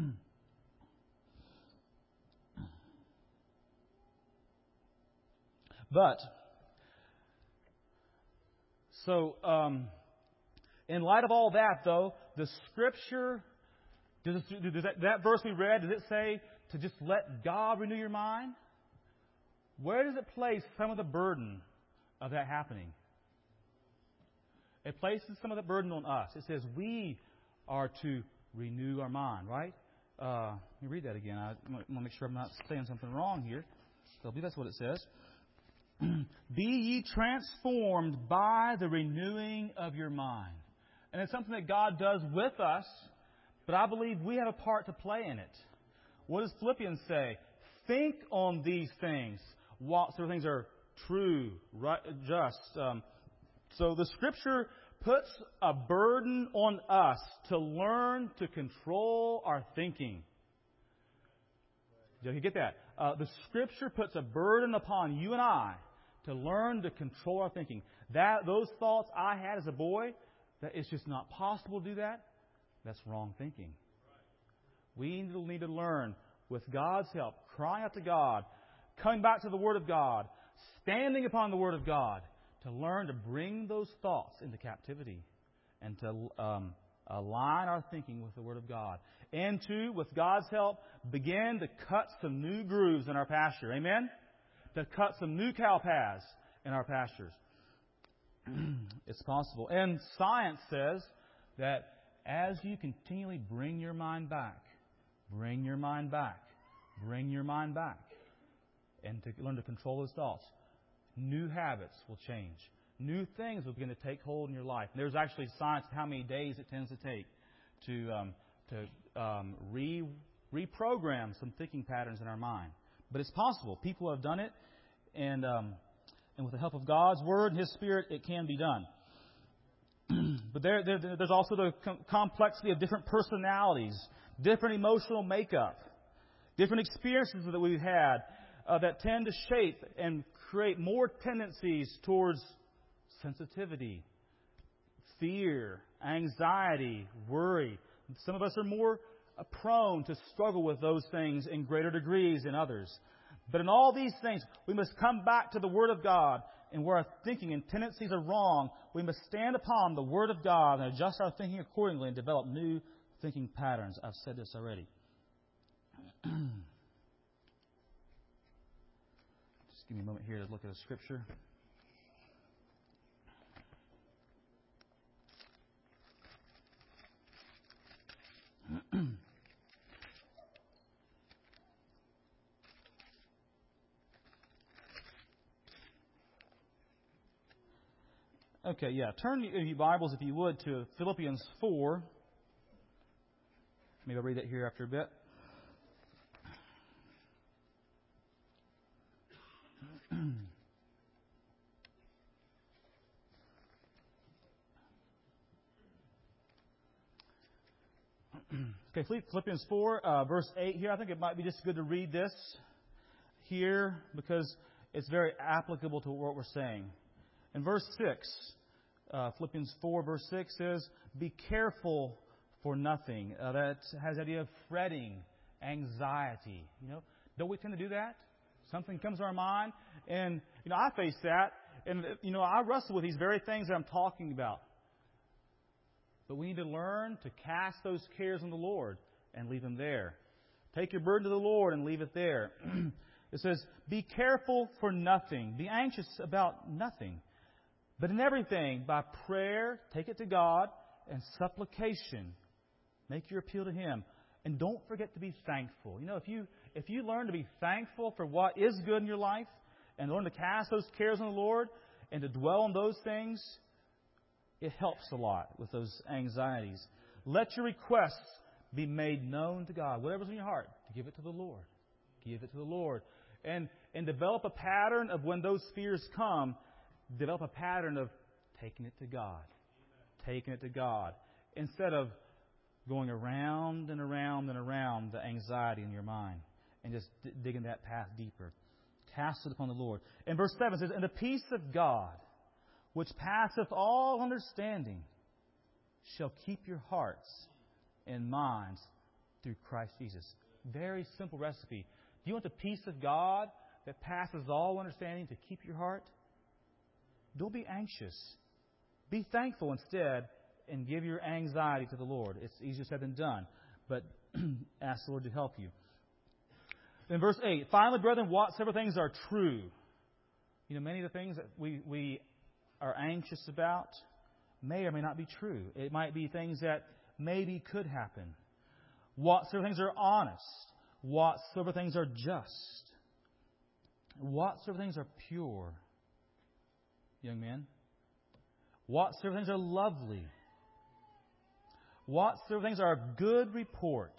But, so, um, in light of all that, though, the Scripture, does, it, does that, that verse we read, does it say to just let God renew your mind? Where does it place some of the burden of that happening? It places some of the burden on us. It says we are to renew our mind, right? Uh, let me read that again. I want to make sure I'm not saying something wrong here. So I believe that's what it says. Be ye transformed by the renewing of your mind. And it's something that God does with us, but I believe we have a part to play in it. What does Philippians say? Think on these things. What sort of things are true, right, just. Um, so the Scripture puts a burden on us to learn to control our thinking. Did you get that? Uh, the Scripture puts a burden upon you and I to learn to control our thinking. That those thoughts I had as a boy, that it's just not possible to do that. That's wrong thinking. We need to learn, with God's help, crying out to God, coming back to the Word of God, standing upon the Word of God, to learn to bring those thoughts into captivity and to um, align our thinking with the Word of God. And to, with God's help, begin to cut some new grooves in our pasture. Amen? To cut some new cow paths in our pastures. It's possible. And science says that as you continually bring your mind back, bring your mind back, bring your mind back, and to learn to control those thoughts, new habits will change. New things will begin to take hold in your life. And there's actually science of how many days it tends to take to um, to um, re reprogram some thinking patterns in our mind. But it's possible. People have done it, and um, and with the help of God's Word and His Spirit, it can be done. But there, there, there's also the com- complexity of different personalities, different emotional makeup, different experiences that we've had uh, that tend to shape and create more tendencies towards sensitivity, fear, anxiety, worry. Some of us are more uh, prone to struggle with those things in greater degrees than others. But in all these things, we must come back to the Word of God. And where our thinking and tendencies are wrong, we must stand upon the Word of God and adjust our thinking accordingly and develop new thinking patterns. I've said this already. Just give me a moment here to look at a scripture. Okay, yeah. Turn in your Bibles, if you would, to Philippians four. Maybe I'll read that here after a bit. Okay, Philippians four, uh, verse eight here. I think it might be just good to read this here because it's very applicable to what we're saying. In verse six, uh, Philippians four, verse six says, "Be careful for nothing." Uh, that has the idea of fretting, anxiety. You know, don't we tend to do that? Something comes to our mind, and you know, I face that, and you know, I wrestle with these very things that I'm talking about. But we need to learn to cast those cares on the Lord and leave them there. Take your burden to the Lord and leave it there. It says, "Be careful for nothing. Be anxious about nothing. But in everything, by prayer, take it to God, and supplication, make your appeal to Him. And don't forget to be thankful." You know, if you if you learn to be thankful for what is good in your life, and learn to cast those cares on the Lord, and to dwell on those things, it helps a lot with those anxieties. Let your requests be made known to God. Whatever's in your heart, give it to the Lord. Give it to the Lord. And and develop a pattern of when those fears come, develop a pattern of taking it to God. Taking it to God. Instead of going around and around and around the anxiety in your mind and just d- digging that path deeper. Cast it upon the Lord. And verse seven says, "And the peace of God, which passeth all understanding, shall keep your hearts and minds through Christ Jesus." Very simple recipe. Do you want the peace of God that passes all understanding to keep your heart? Don't be anxious. Be thankful instead and give your anxiety to the Lord. It's easier said than done, but ask the Lord to help you. In verse eight, "Finally, brethren, whatsoever things are true." You know, many of the things that we, we are anxious about may or may not be true. It might be things that maybe could happen. Whatsoever things are honest. Whatsoever things are just. Whatsoever things are pure. Young men. Whatsoever things are lovely. Whatsoever things are of good report.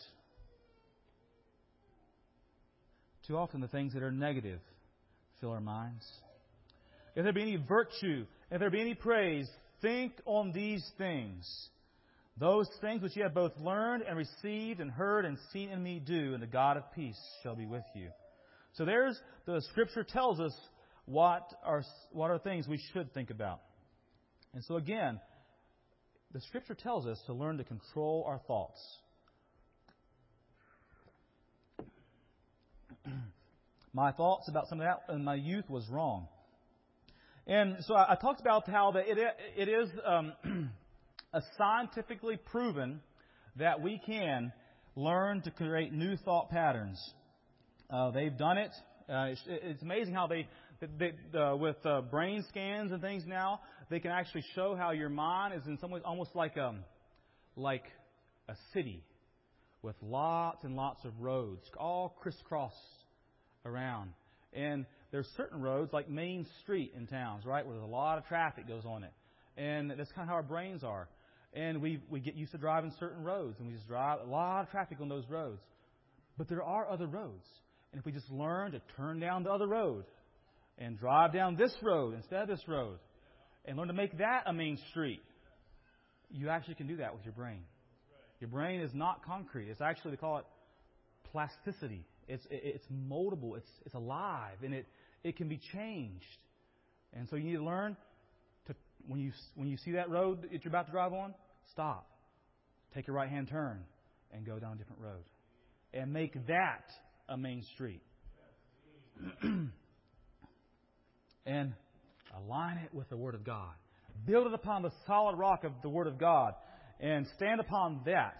Too often the things that are negative fill our minds. If there be any virtue, if there be any praise, think on these things. Those things which you have both learned and received and heard and seen in me do, and the God of peace shall be with you. So there's, the Scripture tells us what are, what are things we should think about. And so again, the Scripture tells us to learn to control our thoughts. My thoughts about some of that in my youth was wrong. And so I, I talked about how that it, it is um, a scientifically proven that we can learn to create new thought patterns. Uh, they've done it. Uh, it's, it's amazing how they, they uh, with uh, brain scans and things now, they can actually show how your mind is in some ways almost like a, like a city with lots and lots of roads, all crisscross around. And there's certain roads like Main Street in towns, right, where there's a lot of traffic goes on it. And that's kind of how our brains are. And we we get used to driving certain roads, and we just drive a lot of traffic on those roads. But there are other roads. And if we just learn to turn down the other road and drive down this road instead of this road and learn to make that a main street, you actually can do that with your brain. Your brain is not concrete. It's actually, they call it plasticity. It's it's moldable. It's it's alive, and it, it can be changed. And so you need to learn to when you when you see that road that you're about to drive on, stop, take a right hand turn, and go down a different road, and make that a main street, and align it with the Word of God. Build it upon the solid rock of the Word of God, and stand upon that.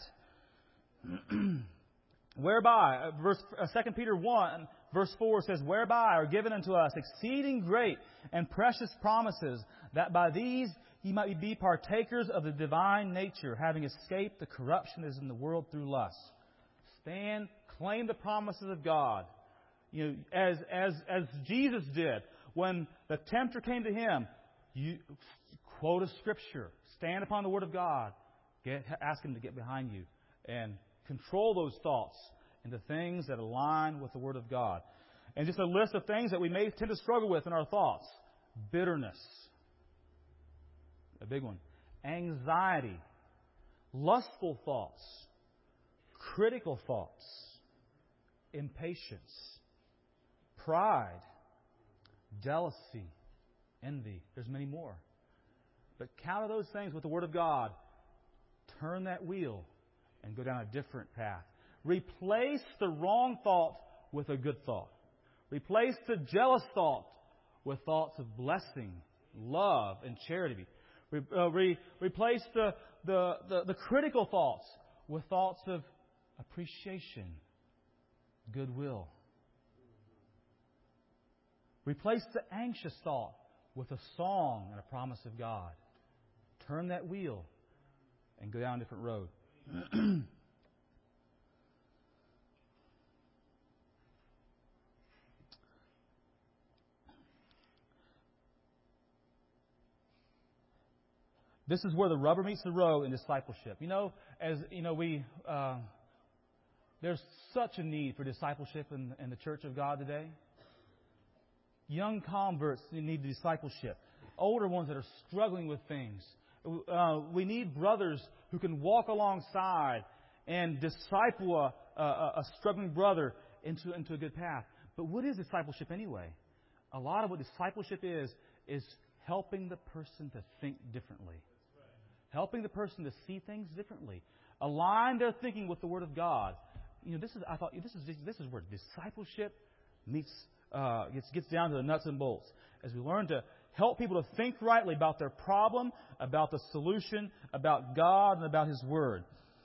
Whereby, verse uh, Second Peter one, verse four says, "Whereby are given unto us exceeding great and precious promises, that by these ye might be partakers of the divine nature, having escaped the corruption that is in the world through lust." Stand, claim the promises of God. You know, as as as Jesus did when the tempter came to him, you quote a scripture, stand upon the Word of God, get, ask Him to get behind you and control those thoughts into things that align with the Word of God. And just a list of things that we may tend to struggle with in our thoughts. Bitterness. A big one. Anxiety. Lustful thoughts. Critical thoughts. Impatience. Pride. Jealousy. Envy. There's many more. But counter those things with the Word of God. Turn that wheel and go down a different path. Replace the wrong thought with a good thought. Replace the jealous thought with thoughts of blessing, love, and charity. Re, uh, re, replace the, the, the, the critical thoughts with thoughts of appreciation, goodwill. Replace the anxious thought with a song and a promise of God. Turn that wheel and go down a different road. This is where the rubber meets the road in discipleship. You know, as you know, we uh, there's such a need for discipleship in, in the Church of God today. Young converts need discipleship. Older ones that are struggling with things. Uh, we need brothers who can walk alongside and disciple a, a, a struggling brother into, into a good path. But what is discipleship anyway? A lot of what discipleship is, is helping the person to think differently. Helping the person to see things differently. Align their thinking with the Word of God. You know, this is I thought this is this is where discipleship meets uh, gets gets down to the nuts and bolts. As we learn to help people to think rightly about their problem, about the solution, about God, and about His Word.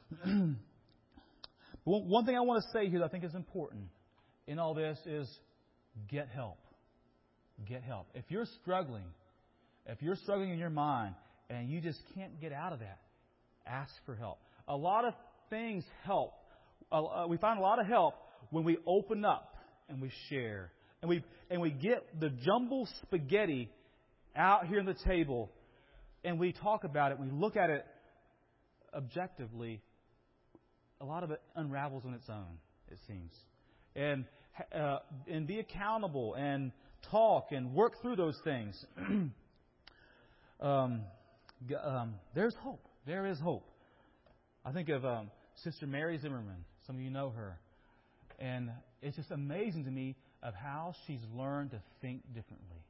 One thing I want to say here that I think is important in all this is get help. Get help. If you're struggling, if you're struggling in your mind, and you just can't get out of that, ask for help. A lot of things help. Uh, we find a lot of help when we open up and we share. And we and we get the jumble spaghetti out here on the table and we talk about it. We look at it objectively. A lot of it unravels on its own, it seems. And, uh, and be accountable and talk and work through those things. um Um, there's hope. There is hope. I think of um, Sister Mary Zimmerman. Some of you know her. And it's just amazing to me of how she's learned to think differently.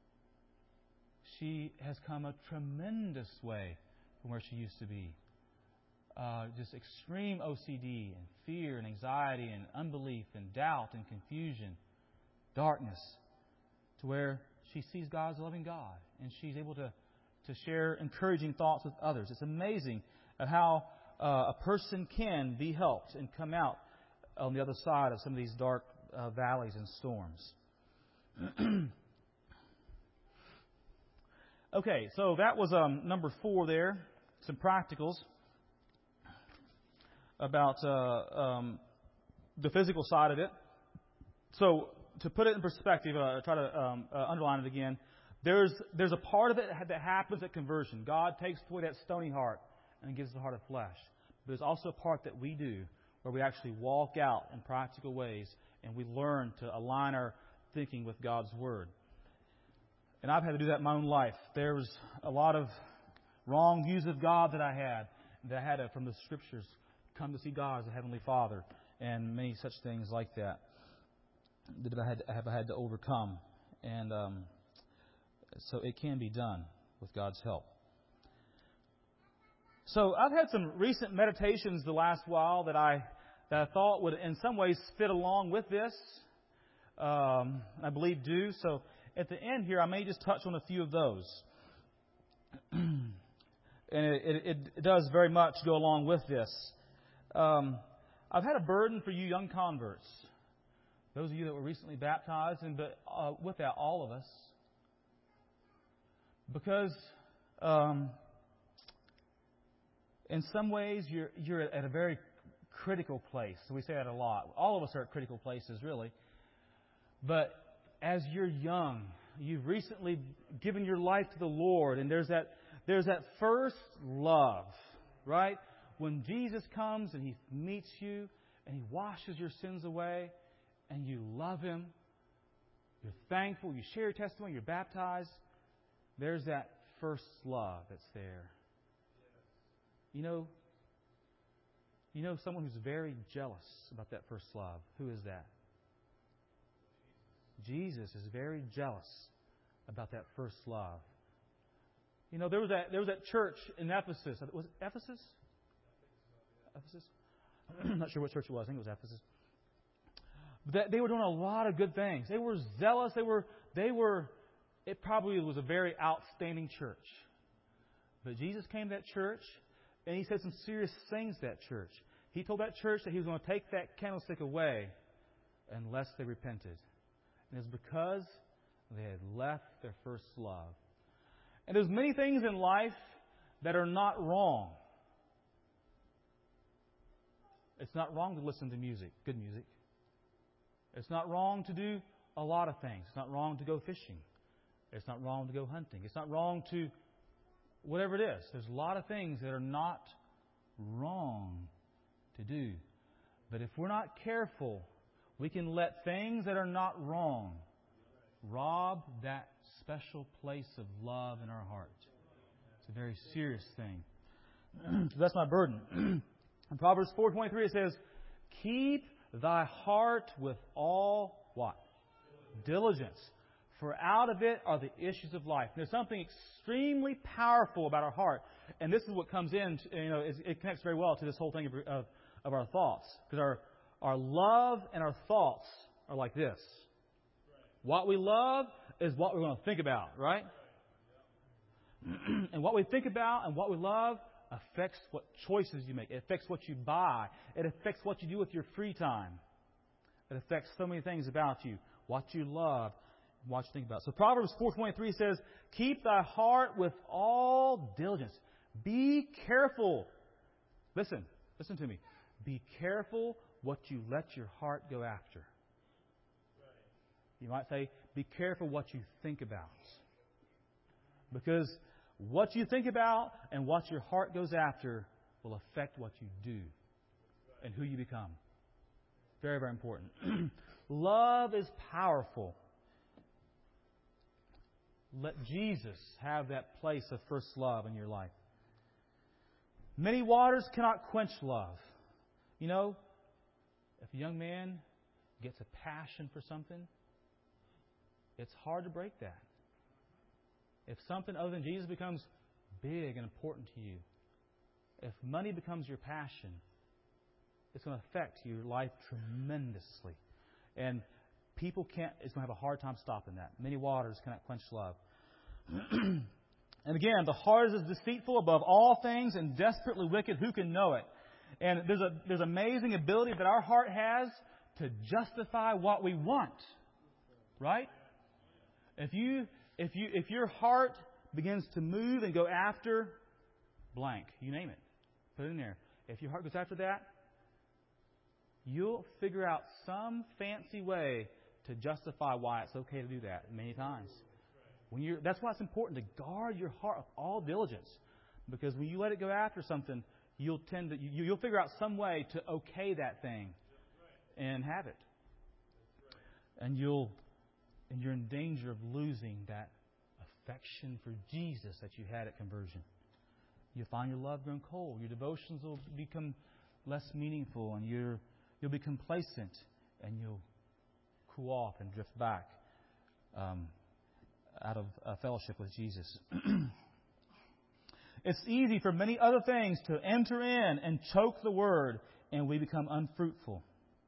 She has come a tremendous way from where she used to be. Uh, just extreme O C D and fear and anxiety and unbelief and doubt and confusion, darkness, to where she sees God as a loving God. And she's able to to share encouraging thoughts with others. It's amazing how uh, a person can be helped and come out on the other side of some of these dark uh, valleys and storms. Okay, so that was um, number four there. Some practicals about uh, um, the physical side of it. So to put it in perspective, uh, try to um, uh, underline it again. There's there's a part of it that happens at conversion. God takes away that stony heart and gives the heart of flesh. But there's also a part that we do where we actually walk out in practical ways and we learn to align our thinking with God's Word. And I've had to do that in my own life. There was a lot of wrong views of God that I had, that I had to, from the Scriptures, come to see God as a Heavenly Father and many such things like that that I had, have had to overcome. And um, so it can be done with God's help. So I've had some recent meditations the last while that I that I thought would in some ways fit along with this. Um, I believe do. So at the end here, I may just touch on a few of those. And it, it, it does very much go along with this. Um, I've had a burden for you young converts. Those of you that were recently baptized, and but uh, with that, all of us. Because um, in some ways, you're you're at a very critical place. So we say that a lot. All of us are at critical places, really. But as you're young, you've recently given your life to the Lord, and there's that there's that first love, right? When Jesus comes and He meets you and He washes your sins away and you love Him, you're thankful, you share your testimony, you're baptized, there's that first love that's there. You know, you know someone who's very jealous about that first love. Who is that? Jesus is very jealous about that first love. You know, there was that there was that church in Ephesus. Was it Ephesus? Ephesus? I'm not sure what church it was. I think it was Ephesus. That they were doing a lot of good things. They were zealous. They were they were. It probably was a very outstanding church. But Jesus came to that church and He said some serious things to that church. He told that church that He was going to take that candlestick away unless they repented. And it's because they had left their first love. And there's many things in life that are not wrong. It's not wrong to listen to music, good music. It's not wrong to do a lot of things. It's not wrong to go fishing. It's not wrong to go hunting. It's not wrong to whatever it is. There's a lot of things that are not wrong to do. But if we're not careful, we can let things that are not wrong rob that special place of love in our heart. It's a very serious thing. So that's my burden. In Proverbs four twenty-three it says, "Keep thy heart with all" what? Diligence. "For out of it are the issues of life." There's something extremely powerful about our heart. And this is what comes in, you know, it connects very well to this whole thing of, of, of our thoughts. Because our, our love and our thoughts are like this. What we love is what we're going to think about, right? And what we think about and what we love affects what choices you make. It affects what you buy. It affects what you do with your free time. It affects so many things about you. What you love, what you think about. So Proverbs four twenty-three says, "Keep thy heart with all diligence." Be careful. Listen, listen to me. Be careful what you let your heart go after. You might say, be careful what you think about. Because what you think about and what your heart goes after will affect what you do and who you become. Very, very important. Love is powerful. Let Jesus have that place of first love in your life. Many waters cannot quench love. You know, if a young man gets a passion for something, it's hard to break that. If something other than Jesus becomes big and important to you, if money becomes your passion, it's going to affect your life tremendously. And people can't, it's going to have a hard time stopping that. Many waters cannot quench love. And again, the heart is deceitful above all things and desperately wicked. Who can know it? And there's a there's amazing ability that our heart has to justify what we want. Right? If you if you if your heart begins to move and go after blank, you name it, put it in there. If your heart goes after that, you'll figure out some fancy way to justify why it's okay to do that many times. When you're, that's why it's important to guard your heart with all diligence. Because when you let it go after something, you'll tend to you, you'll figure out some way to okay that thing and have it. And you'll and you're in danger of losing that affection for Jesus that you had at conversion. You'll find your love grown cold. Your devotions will become less meaningful, and you're you'll be complacent, and you'll cool off and drift back um, out of uh, fellowship with Jesus. It's easy for many other things to enter in and choke the word, and we become unfruitful.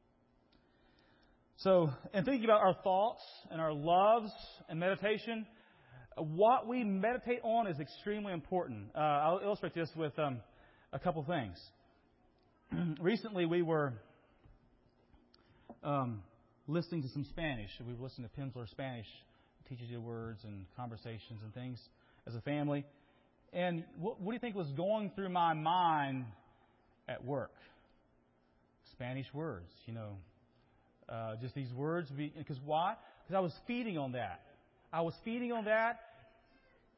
So, in thinking about our thoughts and our loves and meditation, what we meditate on is extremely important. Uh, I'll illustrate this with um, a couple things. Recently, we were um, listening to some Spanish. We were listening to Pimsleur Spanish. It teaches you words and conversations and things as a family. And what, what do you think was going through my mind at work? Spanish words, you know. Uh, just these words. Because why? Because I was feeding on that. I was feeding on that.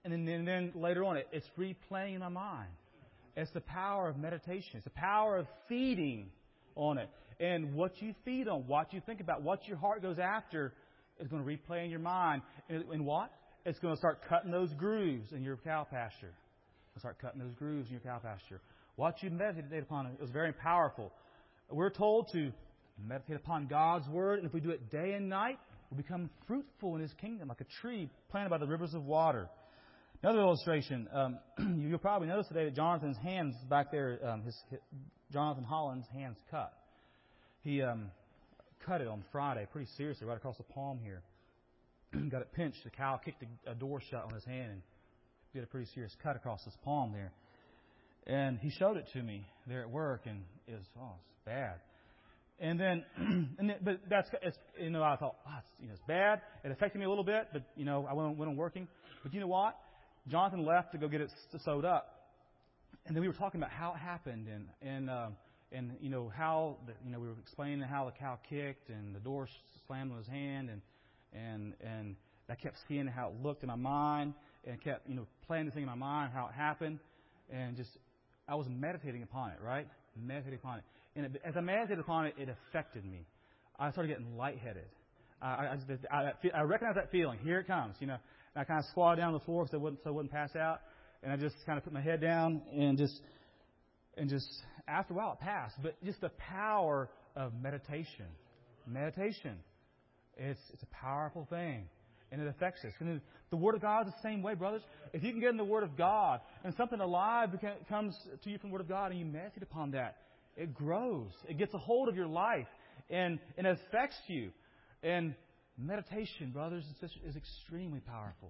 And then, and then later on, it, it's replaying in my mind. It's the power of meditation. It's the power of feeding on it. And what you feed on, what you think about, what your heart goes after is going to replay in your mind. And, and what? It's going to start cutting those grooves in your cow pasture. It'll start cutting those grooves in your cow pasture. What you meditate upon is very powerful. We're told to meditate upon God's Word, and if we do it day and night, we'll become fruitful in His kingdom, like a tree planted by the rivers of water. Another illustration, um, you'll probably notice today that Jonathan's hands back there, um, his, his Jonathan Holland's hands cut. He um, cut it on Friday pretty seriously, right across the palm here. Got it pinched. The cow kicked a, a door shut on his hand and did a pretty serious cut across his palm there. And he showed it to me there at work, and it was, oh, it's bad. And then, and then, but that's, it's, you know, I thought, oh, it's, you know, it's bad. It affected me a little bit, but, you know, I went, went on working. But you know what? Jonathan left to go get it sewed up. And then we were talking about how it happened, and, and, um, and you know, how, the, you know, we were explaining how the cow kicked and the door slammed on his hand, and, and, and I kept seeing how it looked in my mind, and kept, you know, playing this thing in my mind, how it happened, and just, I was meditating upon it, right? Meditating upon it. And it, as I meditated upon it, it affected me. I started getting lightheaded. I, I, I, I recognize that feeling. Here it comes, you know. And I kind of squatted down on the floor so I wouldn't, so I wouldn't pass out. And I just kind of put my head down and just, and just, after a while it passed. But just the power of meditation. Meditation. It's, it's a powerful thing. And it affects us. And the Word of God is the same way, brothers. If you can get in the Word of God and something alive comes to you from the Word of God and you meditate upon that, it grows. It gets a hold of your life and, and it affects you. And meditation, brothers and sisters, is extremely powerful.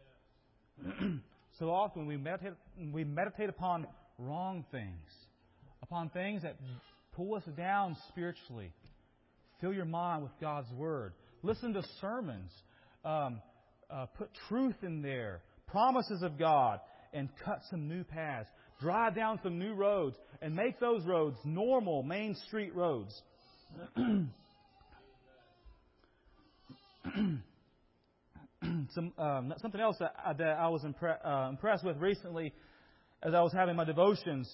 So often we meditate, we meditate upon wrong things, upon things that pull us down spiritually. Fill your mind with God's Word. Listen to sermons. Um, uh, put truth in there, promises of God, and cut some new paths. Drive down some new roads and make those roads normal main street roads. some um, something else that, uh, that I was impre- uh, impressed with recently as I was having my devotions.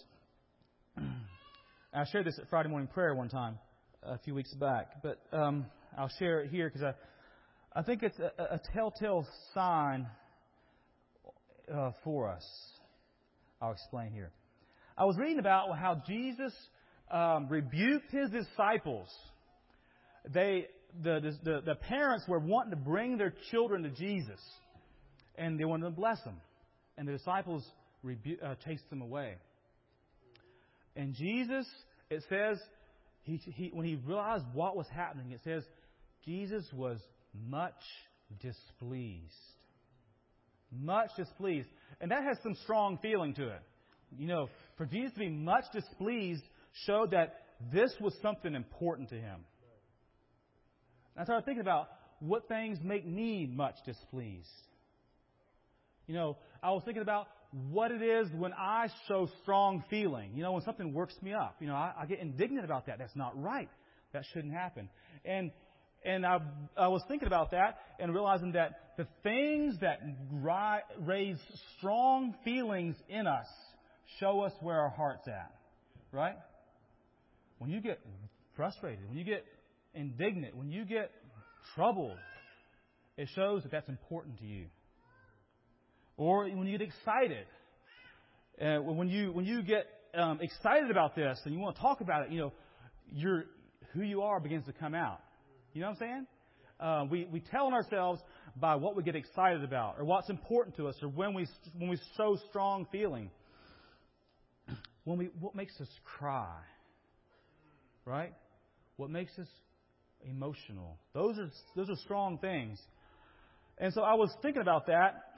I shared this at Friday morning prayer one time a few weeks back, but um, I'll share it here because I. I think it's a, a telltale sign uh, for us. I'll explain here. I was reading about how Jesus um, rebuked His disciples. They, the, the the parents were wanting to bring their children to Jesus, and they wanted to bless them, and the disciples rebu- uh, chased them away. And Jesus, it says, he, he when he realized what was happening, it says Jesus was much displeased. Much displeased. And that has some strong feeling to it. You know, for Jesus to be much displeased showed that this was something important to Him. And I started thinking about what things make me much displeased. You know, I was thinking about what it is when I show strong feeling. You know, when something works me up. You know, I, I get indignant about that. That's not right. That shouldn't happen. And And I, I was thinking about that and realizing that the things that ri- raise strong feelings in us show us where our heart's at. Right? When you get frustrated, when you get indignant, when you get troubled, it shows that that's important to you. Or when you get excited. Uh, when you when you get um, excited about this and you want to talk about it, you know, your who you are begins to come out. You know what I'm saying? Uh, we we tell on ourselves by what we get excited about, or what's important to us, or when we when we show strong feeling. When we what makes us cry, right? What makes us emotional? Those are those are strong things. And so I was thinking about that,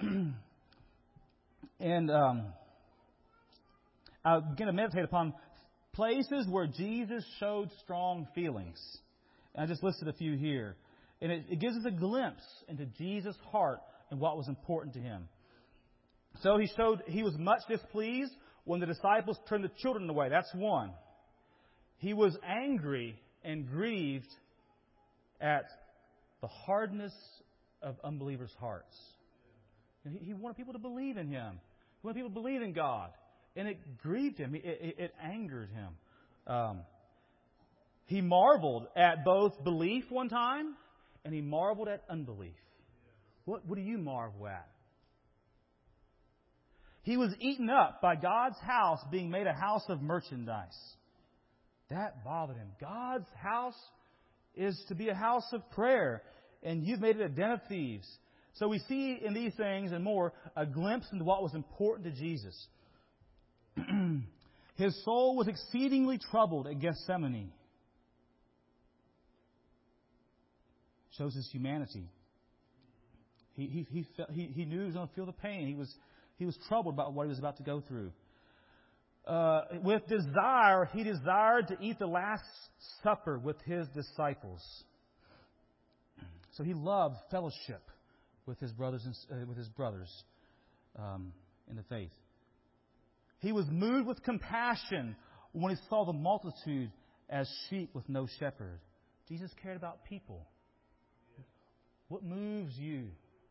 and um, I began to meditate upon places where Jesus showed strong feelings. And I just listed a few here. And it, it gives us a glimpse into Jesus' heart and what was important to Him. So He showed He was much displeased when the disciples turned the children away. That's one. He was angry and grieved at the hardness of unbelievers' hearts. He, he wanted people to believe in Him. He wanted people to believe in God. And it grieved Him. It, it, it angered Him. Um, he marveled at both belief one time, and He marveled at unbelief. What, what do you marvel at? He was eaten up by God's house being made a house of merchandise. That bothered Him. God's house is to be a house of prayer, and you've made it a den of thieves. So we see in these things and more a glimpse into what was important to Jesus. His soul was exceedingly troubled at Gethsemane. Shows His humanity. He, he, he, felt, he, he knew He was going to feel the pain. He was, he was troubled about what He was about to go through. Uh, with desire, He desired to eat the Last Supper with His disciples. So He loved fellowship with His brothers and uh, with His brothers um, in the faith. He was moved with compassion when He saw the multitude as sheep with no shepherd. Jesus cared about people. What moves you?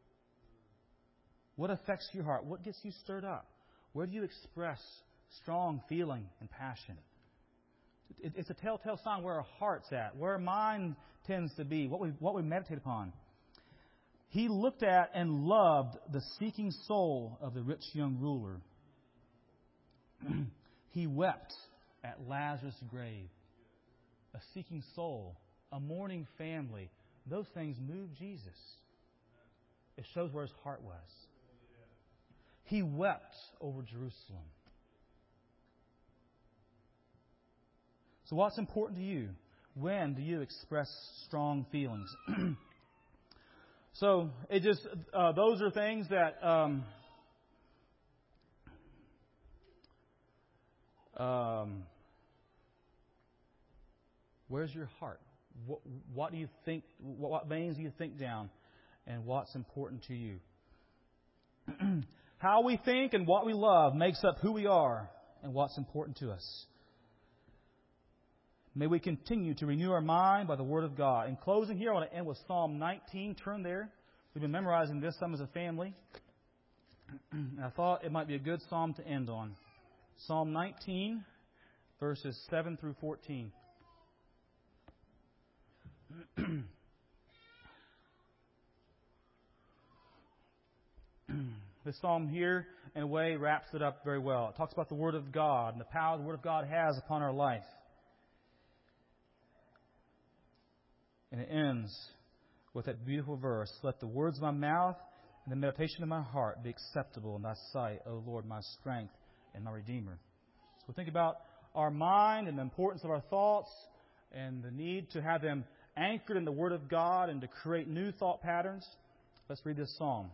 What affects your heart? What gets you stirred up? Where do you express strong feeling and passion? It's a telltale sign where our heart's at, where our mind tends to be, what we what we meditate upon. He looked at and loved the seeking soul of the rich young ruler. He wept at Lazarus' grave. A seeking soul, a mourning family. Those things moved Jesus. It shows where His heart was. He wept over Jerusalem. So what's important to you? When do you express strong feelings? So it just uh, those are things that um, um, where's your heart? What, what do you think? What, what veins do you think down? And what's important to you? How we think and what we love makes up who we are and what's important to us. May we continue to renew our mind by the Word of God. In closing here, I want to end with Psalm nineteen. Turn there. We've been memorizing this some as a family. And I thought it might be a good psalm to end on. Psalm nineteen, verses seven through fourteen. This psalm here, in a way, wraps it up very well. It talks about the Word of God and the power the Word of God has upon our life. And it ends with that beautiful verse, "Let the words of my mouth and the meditation of my heart be acceptable in Thy sight, O Lord, my strength and my Redeemer." So we think about our mind and the importance of our thoughts and the need to have them anchored in the Word of God and to create new thought patterns. Let's read this psalm.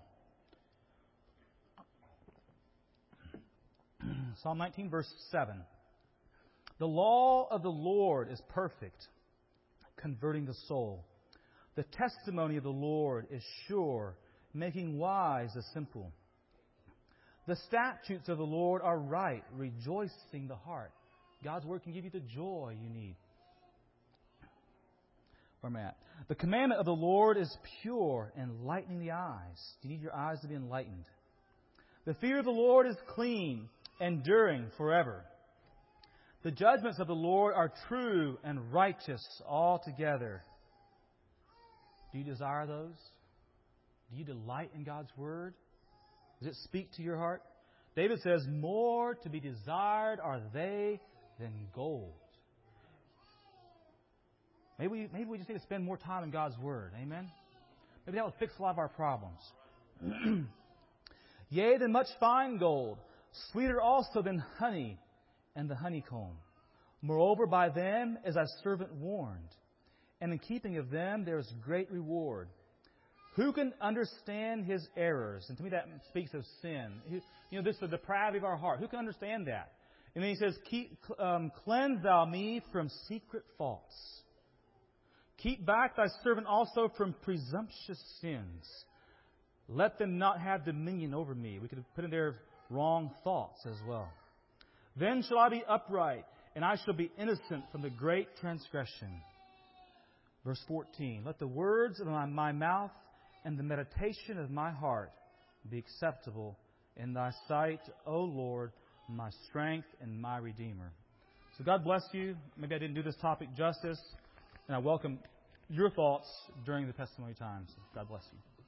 Psalm nineteen, verse seven. "The law of the Lord is perfect, converting the soul. The testimony of the Lord is sure, making wise the simple. The statutes of the Lord are right, rejoicing the heart." God's Word can give you the joy you need. Where I'm at. "The commandment of the Lord is pure, enlightening the eyes." You need your eyes to be enlightened. "The fear of the Lord is clean, enduring forever. The judgments of the Lord are true and righteous altogether." Do you desire those? Do you delight in God's Word? Does it speak to your heart? David says, "More to be desired are they than gold." Maybe we, maybe we just need to spend more time in God's Word. Amen? Maybe that will fix a lot of our problems. "Yea, than much fine gold, sweeter also than honey and the honeycomb. Moreover, by them is thy servant warned, and in keeping of them there is great reward. Who can understand his errors?" And to me that speaks of sin. You know, this is the depravity of our heart. Who can understand that? And then he says, Keep, um, "Cleanse thou me from secret faults. Keep back thy servant also from presumptuous sins. Let them not have dominion over me." We could have put in there wrong thoughts as well. "Then shall I be upright, and I shall be innocent from the great transgression." Verse fourteen. "Let the words of my, my mouth and the meditation of my heart be acceptable in Thy sight, O Lord, my strength and my Redeemer. So God bless you. Maybe I didn't do this topic justice, and I welcome your thoughts during the testimony times. God bless you.